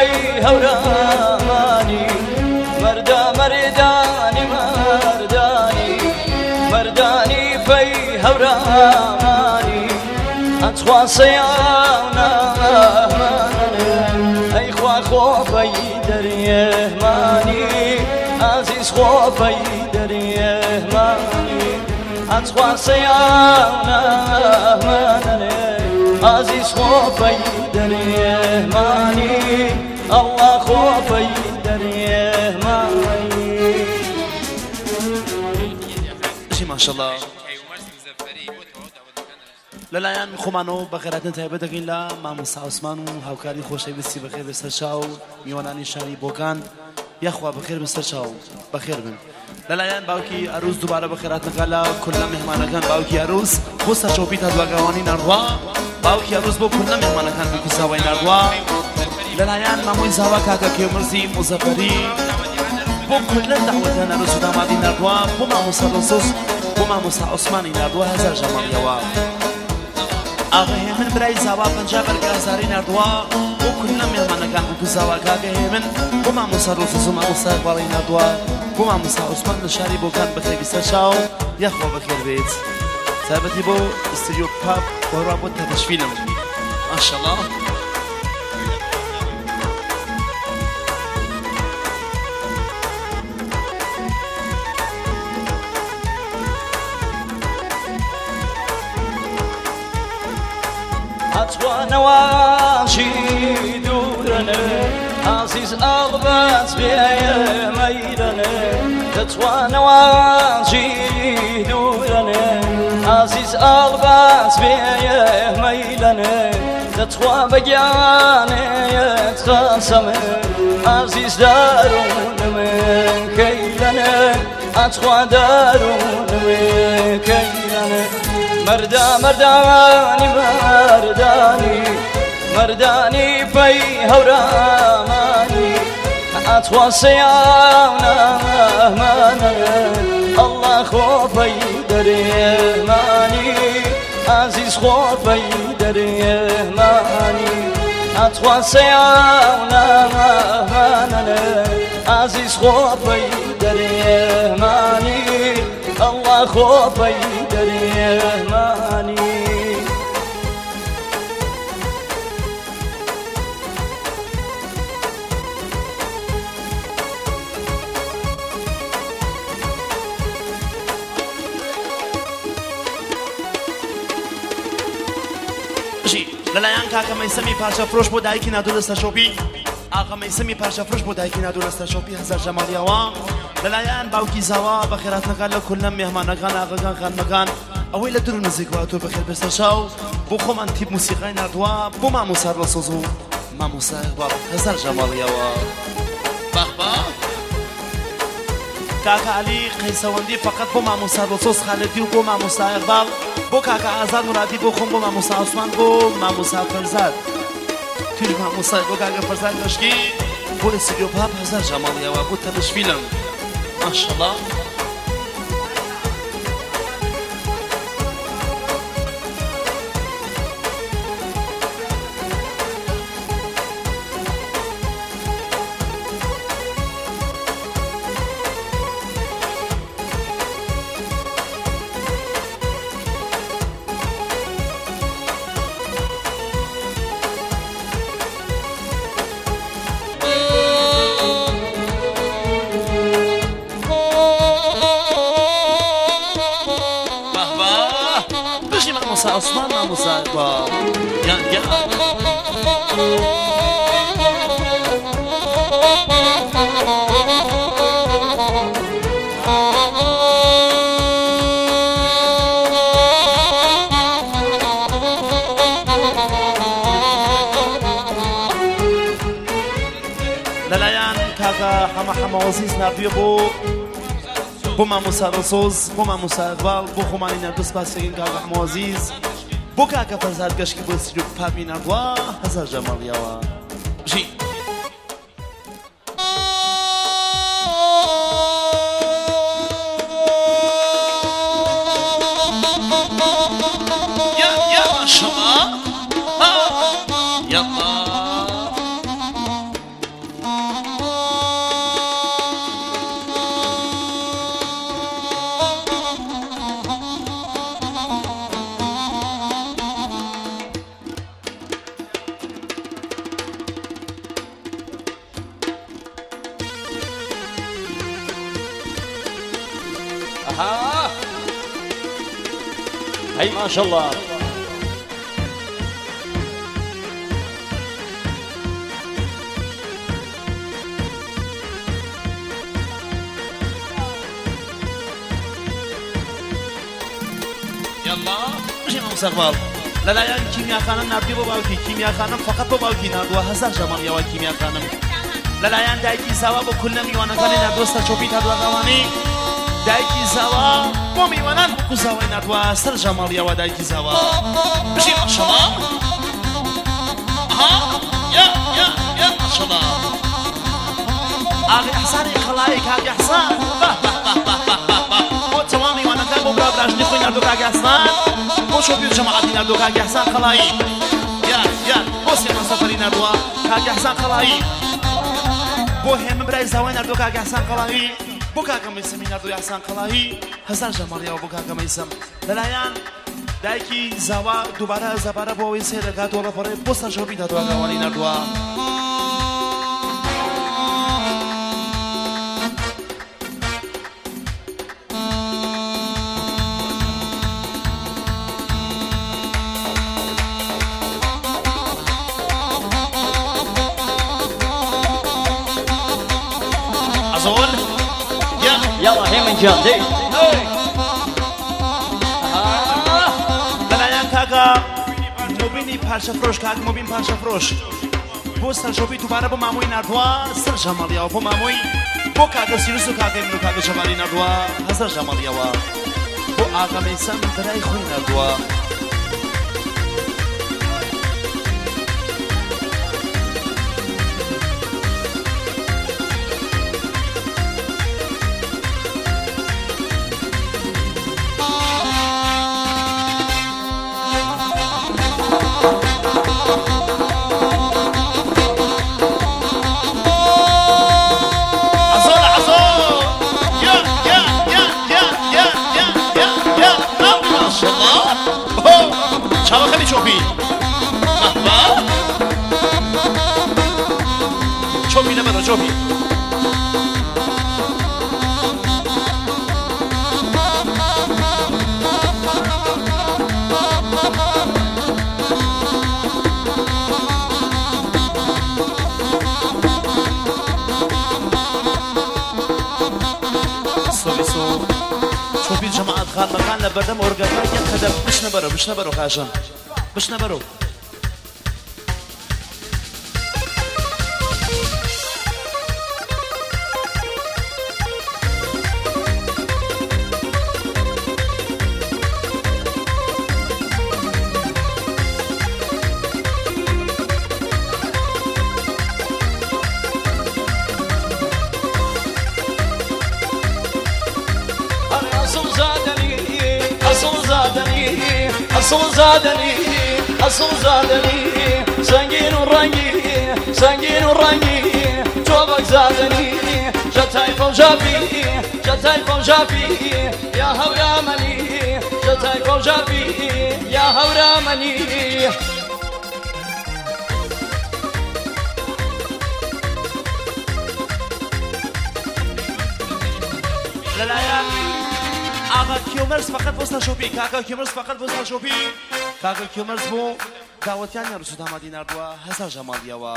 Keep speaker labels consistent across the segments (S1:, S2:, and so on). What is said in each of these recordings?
S1: في هوراماني مرداني مرداني في هوراماني أتخوى صيانا أي خوا خوفي دريه ماني عزيز خوفي دريه ماني أتخوى صيانا عزيز خوفي دريه ماني الله خوفي دريه ماني
S2: ما شاء الله لەلایەن خۆمانەوە بەخێراتن تایبەت دەکەین لە مامۆستا عوسمان و هاوکاری خۆشەویستی بەخێر بەسەر چاو میوانانی شاری بۆکان یاخوا بەخێر بەسەر چاو بەخێر بن لەلایەن باوکی ئەروس دووبارە بەخێرات نەکات لە کورلە میهمانەکان باوکی ئەروس بۆ سەرچۆپی تا دواگەوانی ناردووە باوکی ئەروس بۆ کورلە میهمانەکان بکوساوای ناردووە لەلایەن مامۆی زاوا کاکە کێومرزی مزەفەری بۆ کورلە داوەتە ئەروس و دامادی ناردووە بۆ مامۆستا ڕۆسۆس بۆ مامۆستا عوسمانی ناردووە 1000 ژەماڵیەوە ئاغا من برای زاوا 50 بەرگازاری ناردووە بۆ کورلە میهمانەکان بکوساوە کاکە من بۆ مامۆستا ڕۆسۆس و مامۆستا ئەقباڵی ناردووە بۆ مامۆستا عوسمان لە شاری بۆکان بەخێوی سەر چاو یاخوا بەخێر بێت تایبەتی بۆ ئستودیۆ پاپ وەڕوا بۆ تەتەشفیلم ماشەڵڵا
S1: أتوانواشي دورنا عزيز أغبات بيا ميلنا أتوانواشي دورنا عزيز أغبات بيا ميلنا تتوى بجاني يتخاصم عزيز دارون من كيلنا أتوى دارون من كيلنا مرداني في هوراماني أتوى صيانا الله خوفي دريه ماني عزيز خوفي دريه ماني أتوى صيانا عزيز خوفي دريه ماني الله خوفي دريه ماني
S2: لەلایەن کاکە مەیسەمی پارچە فرۆش بۆ دایکی نادوو لە سەرشۆپی ئاغا مەیسەمی پارچە فرۆش بۆ دایکی نادوو لە سەرشۆپی 1000 ژەماڵیەوە لەلایەن باوکی زاوا بەخێراتنەکان لە کورلە میهمانەکان ئاغاکان خانمەکان ئەوەی لە دوور و نزیکەوە تۆ بەخێر بەسەر چاو بۆ خۆمان تیپ موسیقای ناردووە بۆ مامۆستا ڕۆسۆس و مامۆستا ئەقباڵ 1000 ژەماڵیەوە بەخبا کاکە عەلی قەیسەوەندی فەقەت بۆ مامۆستا ڕۆسۆس خالەتی و بۆ مامۆستا ئەقباڵ بۆ کاکە ئازاد مرادی بۆ خۆم بۆ مامۆستا عوسمان بۆ مامۆستا فەرزاد توی مامۆستای بۆ کاکە فەرزاد لەشکی بۆ ئستودیۆ پاپ 1000 ژەماڵیەوە بۆ تەلەشفیلم ماشەڵڵا عوسمان مامۆستا با یا لەلایەن کاکە حەمە وەزیز ناردوویە بۆ مامۆستا ڕۆسۆس بۆ مامۆستا ئەقباڵ بۆ خۆمانی ناردوو سپاسەکەین کاکە حەمە وەزیز بۆ کاکە فەرزاد گەشکی بۆ ئستودیۆ پاپی ناردووە 1000 ژەماڵیەوە بژی
S1: هي ما شاء الله.
S2: يلا بژێمە مستەقبال لەلایەن کیمیاخانە نردی بۆ باوکی کیمیاخانم فقط بۆ باوکی نردووە 1000 ژەماڵیەوە کیمیاخانم لەلایەن دایکی زاوا بۆ کولە میوانەکانی نردۆستە چۆپی هەردووەکەوانی دایکی زاوا بۆ میوانان بۆ زاوای نردووە 100 ژەماڵیەوە دایکی زاوا بژی ماشەڵڵا یا ماشەڵڵا ئاغی ئەحسانی خەڵایی کاک ئەحسان بۆ تەواو میوانەکان بۆ برابراژنی خۆی نردۆ کاک ئەحسان بۆ چۆپی و جەماعەتی نردۆ کاک ئەحسان خەڵایی یان بۆ سێمان سەفەری نردووە کاک ئەحسان خەڵایی بۆ هێمن برای زاوای نردۆ کاک ئەحسان خەڵایی بۆ کاکە مەیسەمی نردۆی ئەحسان خەڵایی 1000 ژەماڵیەوە بۆ کاکە مەیسەم لەلایەن دایکی زاوا دووبارە زەبارە بۆ ئەوەی سێ دەکات وەڵەفەڕێ بۆ سەرچۆپی دادوەکەوانی نردووە
S1: يلا هيمن جان دي
S2: لەلایەن کاکە مۆبینی پارچەفرۆش کاک مۆبین پارچەفرۆش بۆ سەرچۆپی دووبارە بۆ مامۆی نردووە 100 ژەماڵیەوە بۆ مامۆی بۆ کاکە سیروس و کاکەی من و کاکە جەمالی نردووە 1000 ژەماڵیەوە بۆ ئاغا مەیسەم برای خۆی نردووە چاوەکەمی چۆپی چۆپی نەبەرە چۆپی چۆپی جەماعەت خانمەکان لە بەردەم ئۆرگەکان یەک قەدەم بشنە بەرەو خاشم بشنە بەرەو
S1: أصل زادني سنگين ورنگي توبك زادني جتاي فوجابي يا هورامني جتاي فوجابي يا هورامني
S2: لەلایەن ئاغا کیۆمەرس فقط بۆ سەرچۆپی کاکە کیۆمەرس فقط بۆ سەرچۆپی کاکە کیۆمەرس بۆ داوەتیانی ڕسوود ئامادی نردووە 1000 ژەماڵیەوە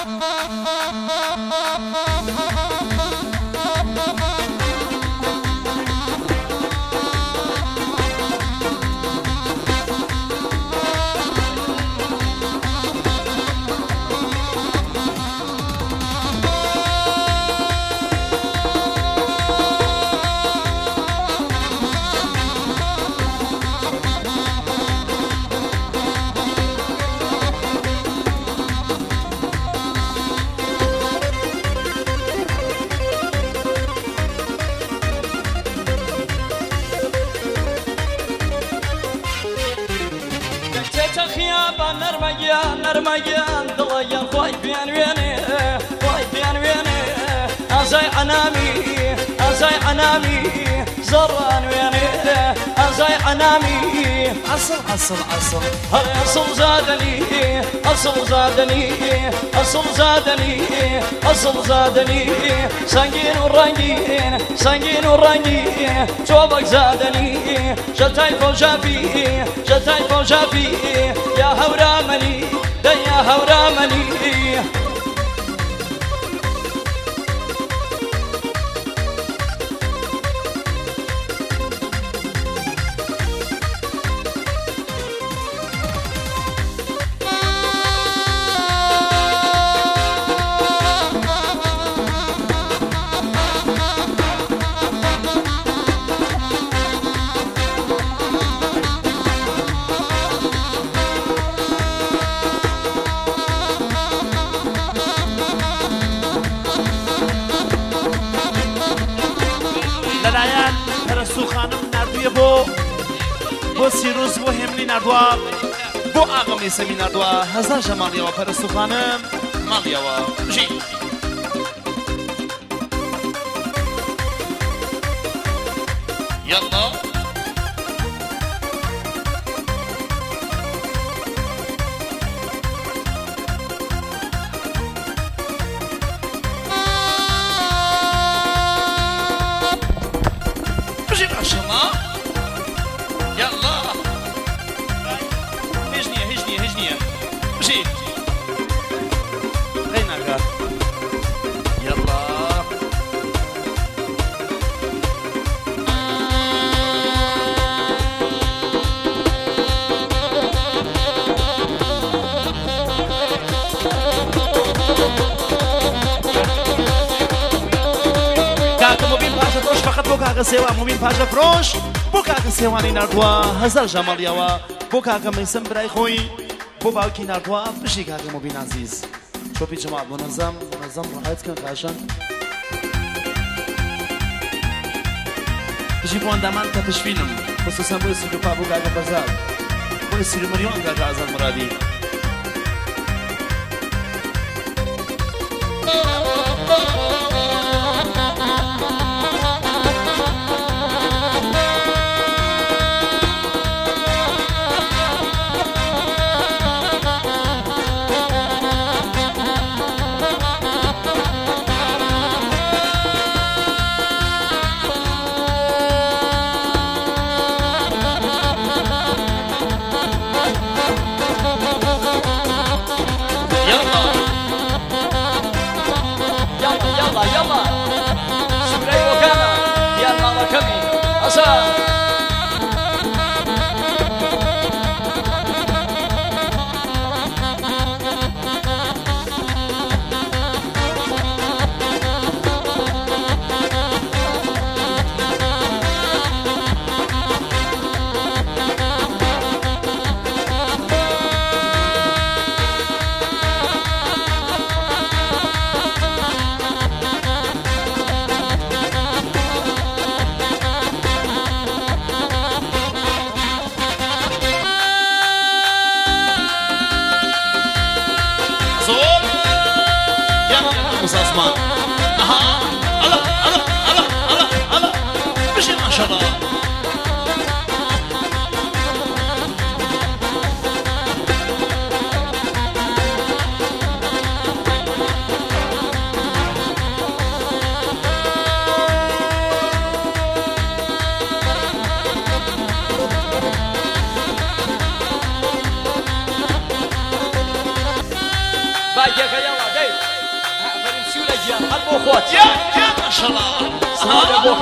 S1: نرمجان ضليا خوي بين ويني أزاي عنامي زران ويني أزاي شتاي عنامي
S2: أصل
S1: هر أصل زادني أصل زادني أصل زادني أصل زادني سنگين ورنگين سنگين ورنگين توبك زادني شتاي فوجافي شتاي فوجافي يا هورامني يا هورامني
S2: لەلایەن پەرستوو خانم نردوویە بۆ سیروس بۆ هێمنی نردووە بۆ ئاغەمی سەمی نردووە هەزار ژەماڵیەوە پەرستوو خانم ماڵیەوە ژی یەڵڵا بۆ کاکە سێوان موبیل پاشە فرۆش بۆ کاکە سێوانی نردووە هەزار ژەماڵیەوە بۆ کاکە مەیسەم برای خۆی بۆ باوکی نردووە بشی کاکە موبیل عەزیز شۆپی جەماعەت مونەزەم ڕاحەتکەن خاشن بژی بۆ ئەندامان کە پشبینم خصوصا بۆی سیلوپا بۆ کاکە بەرزاد بۆی سیلومەریۆن کاکە ئازاد مرادی Osman. Aha. Allah. Bir şey maşallah.
S1: اخوات
S2: يا ما شاء الله
S1: صار ابوك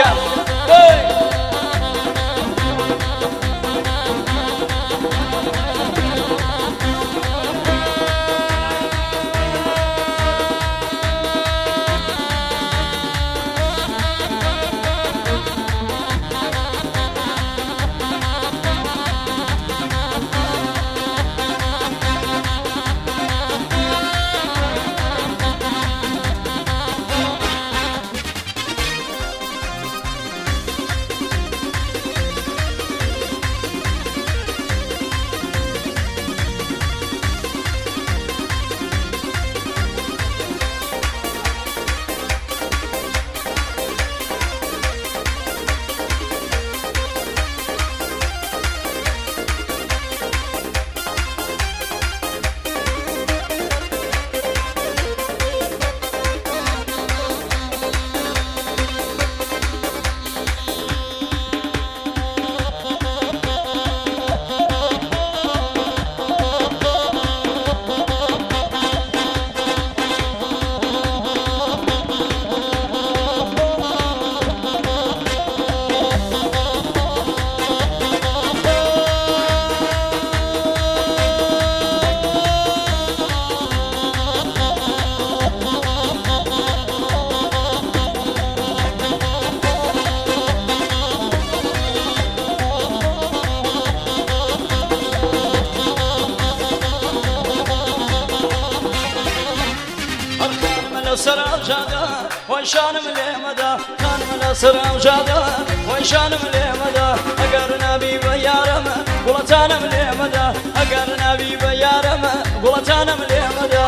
S1: لسر أوجادا وشانم لمدا كانم لسر أوجادا وشانم لمدا أجر نبي بيارم قلتانم لمدا أجر نبي بيارم قلتانم لمدا